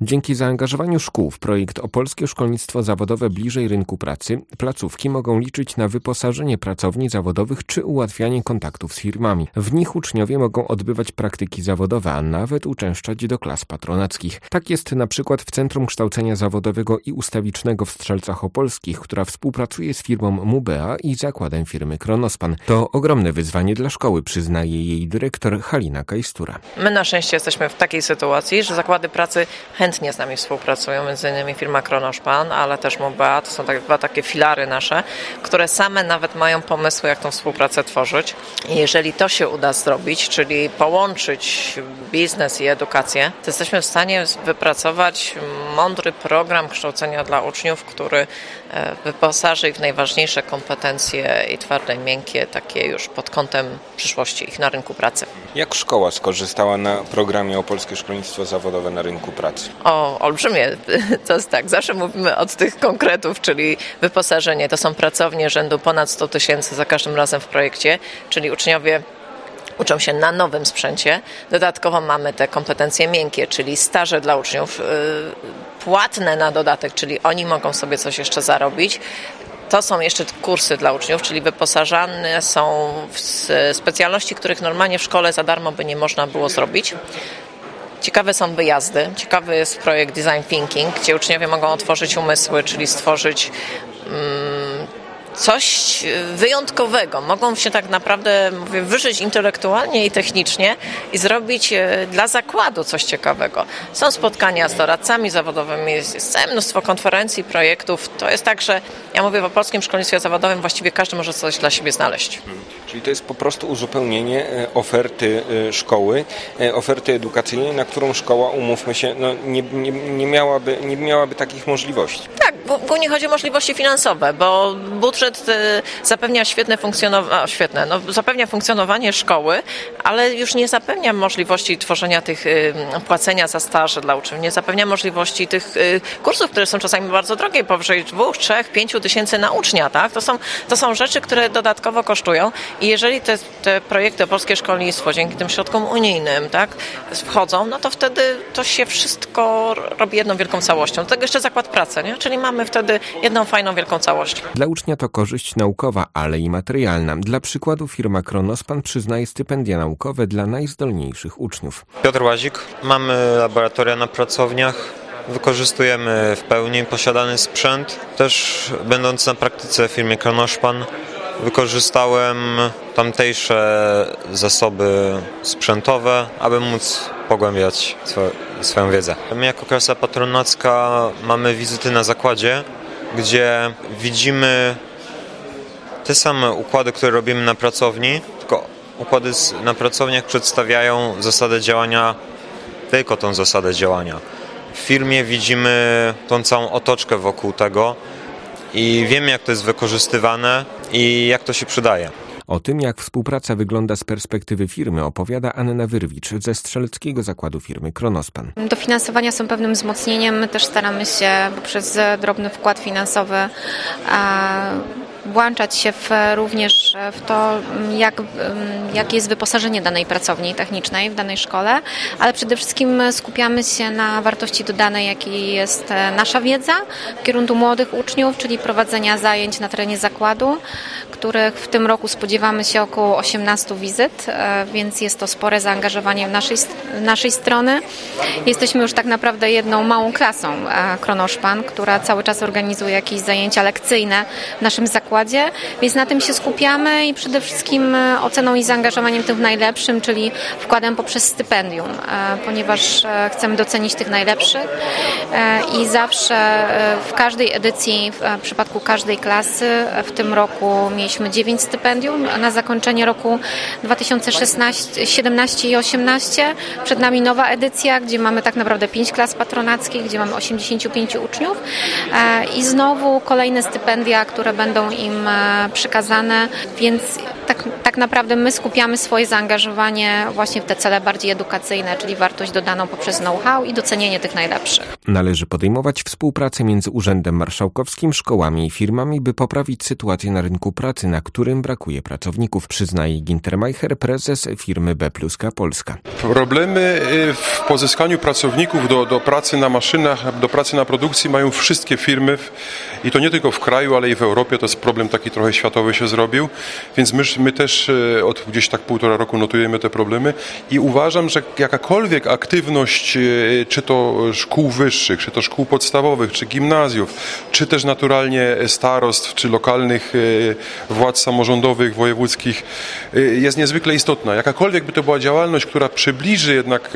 Dzięki zaangażowaniu szkół w projekt Opolskie Szkolnictwo Zawodowe bliżej rynku pracy, placówki mogą liczyć na wyposażenie pracowni zawodowych czy ułatwianie kontaktów z firmami. W nich uczniowie mogą odbywać praktyki zawodowe, a nawet uczęszczać do klas patronackich. Tak jest na przykład w Centrum Kształcenia Zawodowego i Ustawicznego w Strzelcach Opolskich, która współpracuje z firmą Mubea i zakładem firmy Kronospan. To ogromne wyzwanie dla szkoły, przyznaje jej dyrektor Halina Kajstura. My na szczęście jesteśmy w takiej sytuacji, że zakłady pracy chętnie z nami współpracują, między innymi firma Kronospan, ale też Mubea. To są dwa takie filary nasze, które same nawet mają pomysły, jak tą współpracę tworzyć. I jeżeli to się uda zrobić, czyli połączyć biznes i edukację, to jesteśmy w stanie wypracować mądry program kształcenia dla uczniów, który wyposaży ich w najważniejsze kompetencje i twarde, i miękkie, takie już pod kątem przyszłości ich na rynku pracy. Jak szkoła skorzystała na programie Opolskie Szkolnictwo Zawodowe na rynku pracy? Olbrzymie. To jest tak, zawsze mówimy od tych konkretów, czyli wyposażenie. To są pracownie rzędu ponad 100 000 za każdym razem w projekcie, czyli uczniowie uczą się na nowym sprzęcie. Dodatkowo mamy te kompetencje miękkie, czyli staże dla uczniów, płatne na dodatek, czyli oni mogą sobie coś jeszcze zarobić. To są jeszcze kursy dla uczniów, czyli wyposażane są w specjalności, których normalnie w szkole za darmo by nie można było zrobić. Ciekawe są wyjazdy, ciekawy jest projekt Design Thinking, gdzie uczniowie mogą otworzyć umysły, czyli stworzyć coś wyjątkowego. Mogą się tak naprawdę wyżyć intelektualnie i technicznie i zrobić dla zakładu coś ciekawego. Są spotkania z doradcami zawodowymi, jest całe mnóstwo konferencji, projektów. To jest tak, że ja mówię, w Opolskim Szkolnictwie Zawodowym właściwie każdy może coś dla siebie znaleźć. Czyli to jest po prostu uzupełnienie oferty szkoły, oferty edukacyjnej, na którą szkoła, umówmy się, nie miałaby takich możliwości. Tak, głównie chodzi o możliwości finansowe, bo budżet zapewnia zapewnia funkcjonowanie szkoły, ale już nie zapewnia możliwości tworzenia tych płacenia za staże dla uczniów, nie zapewnia możliwości tych kursów, które są czasami bardzo drogie, powyżej 2, 3, 5 tysięcy na ucznia, tak? To są rzeczy, które dodatkowo kosztują i jeżeli te projekty Opolskie Szkolnictwo dzięki tym środkom unijnym, tak, wchodzą, no to wtedy to się wszystko robi jedną wielką całością. Do tego jeszcze zakład pracy, nie? Czyli mamy wtedy jedną fajną wielką całość. Dla ucznia to korzyść naukowa, ale i materialna. Dla przykładu firma Kronospan przyznaje stypendia naukowe dla najzdolniejszych uczniów. Piotr Łazik. Mamy laboratoria na pracowniach. Wykorzystujemy w pełni posiadany sprzęt. Też będąc na praktyce w firmie Kronospan wykorzystałem tamtejsze zasoby sprzętowe, aby móc pogłębiać swoją wiedzę. My jako klasa patronacka mamy wizyty na zakładzie, gdzie widzimy te same układy, które robimy na pracowni, tylko układy na pracowniach przedstawiają zasadę działania, tylko tą zasadę działania. W firmie widzimy tą całą otoczkę wokół tego i wiemy, jak to jest wykorzystywane i jak to się przydaje. O tym, jak współpraca wygląda z perspektywy firmy, opowiada Anna Wyrwicz ze Strzeleckiego Zakładu firmy Kronospan. Dofinansowania są pewnym wzmocnieniem. My też staramy się poprzez drobny wkład finansowy włączać się również w to, jakie jest wyposażenie danej pracowni technicznej w danej szkole, ale przede wszystkim skupiamy się na wartości dodanej, jakiej jest nasza wiedza w kierunku młodych uczniów, czyli prowadzenia zajęć na terenie zakładu, których w tym roku spodziewamy się około 18 wizyt, więc jest to spore zaangażowanie naszej strony. Jesteśmy już tak naprawdę jedną małą klasą Kronospan, która cały czas organizuje jakieś zajęcia lekcyjne w naszym zakładzie, więc na tym się skupiamy i przede wszystkim oceną i zaangażowaniem tych najlepszym, czyli wkładem poprzez stypendium, ponieważ chcemy docenić tych najlepszych i zawsze w każdej edycji, w przypadku każdej klasy, w tym roku mieliśmy 9 stypendium, na zakończenie roku 2017 i 2018 przed nami nowa edycja, gdzie mamy tak naprawdę 5 klas patronackich, gdzie mamy 85 uczniów i znowu kolejne stypendia, które będą im przekazane, więc tak naprawdę my skupiamy swoje zaangażowanie właśnie w te cele bardziej edukacyjne, czyli wartość dodaną poprzez know-how i docenienie tych najlepszych. Należy podejmować współpracę między Urzędem Marszałkowskim, szkołami i firmami, by poprawić sytuację na rynku pracy pracy, na którym brakuje pracowników, przyznaje Gintermeicher, prezes firmy B+K Polska. Problemy w pozyskaniu pracowników do pracy na maszynach, do pracy na produkcji mają wszystkie firmy i to nie tylko w kraju, ale i w Europie. To jest problem taki trochę światowy się zrobił, więc my też od gdzieś tak 1,5 roku notujemy te problemy i uważam, że jakakolwiek aktywność, czy to szkół wyższych, czy to szkół podstawowych, czy gimnazjów, czy też naturalnie starostw, czy lokalnych władz samorządowych, wojewódzkich, jest niezwykle istotna. Jakakolwiek by to była działalność, która przybliży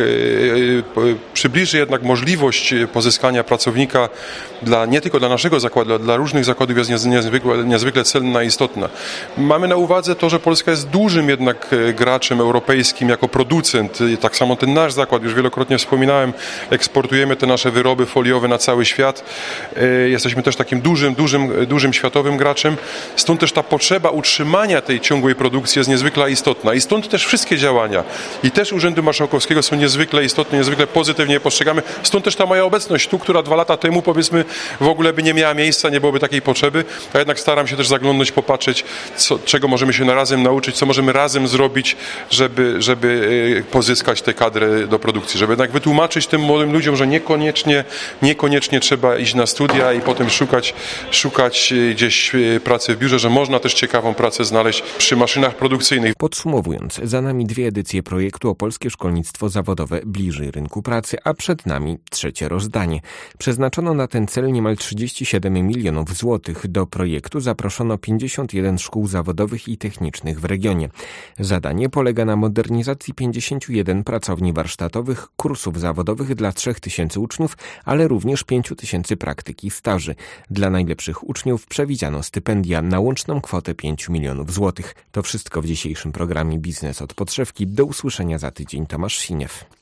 jednak możliwość pozyskania pracownika nie tylko dla naszego zakładu, ale dla różnych zakładów jest niezwykle cenna i istotna. Mamy na uwadze to, że Polska jest dużym jednak graczem europejskim jako producent. Tak samo ten nasz zakład, już wielokrotnie wspominałem, eksportujemy te nasze wyroby foliowe na cały świat. Jesteśmy też takim dużym światowym graczem. Stąd też ta potrzeba utrzymania tej ciągłej produkcji jest niezwykle istotna. I stąd też wszystkie działania i też Urzędu Marszałkowskiego są niezwykle istotne, niezwykle pozytywnie je postrzegamy. Stąd też ta moja obecność tu, która 2 lata temu powiedzmy w ogóle by nie miała miejsca, nie byłoby takiej potrzeby, a jednak staram się też zaglądnąć, popatrzeć, czego możemy się razem nauczyć, co możemy razem zrobić, żeby pozyskać tę kadrę do produkcji, żeby jednak wytłumaczyć tym młodym ludziom, że niekoniecznie trzeba iść na studia i potem szukać gdzieś pracy w biurze, że można też ciekawą pracę znaleźć przy maszynach produkcyjnych. Podsumowując, za nami 2 edycje projektu Opolskie Szkolnictwo Zawodowe bliżej rynku pracy, a przed nami 3. rozdanie. Przeznaczono na ten cel niemal 37 milionów złotych. Do projektu zaproszono 51 szkół zawodowych i technicznych w regionie. Zadanie polega na modernizacji 51 pracowni warsztatowych, kursów zawodowych dla 3000 uczniów, ale również 5000 praktyk i staży. Dla najlepszych uczniów przewidziano stypendia na łączną kwotę 5 milionów złotych. To wszystko w dzisiejszym programie Biznes od podszewki. Do usłyszenia za tydzień. Tomasz Siniew.